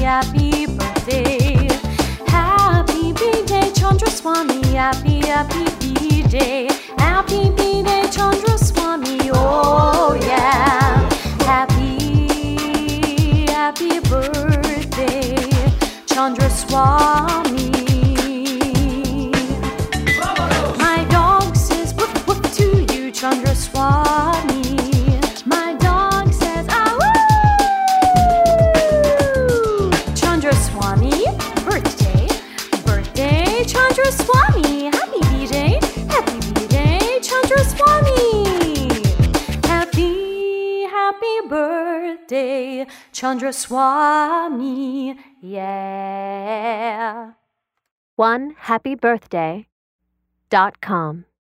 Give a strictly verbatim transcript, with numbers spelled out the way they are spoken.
happy birthday. Happy B-Day, Chandraswami, happy, happy B-Day. Happy B-Day, Chandraswami, oh yeah. Happy, happy birthday, Chandraswami. My dog says woof woof to you, Chandraswami. My dog says ah woo. Chandraswami, birthday, birthday, Chandraswami. Happy B-Day, happy B-Day, Chandraswami. Happy, happy birthday, Chandraswami, yeah. one happy birthday dot com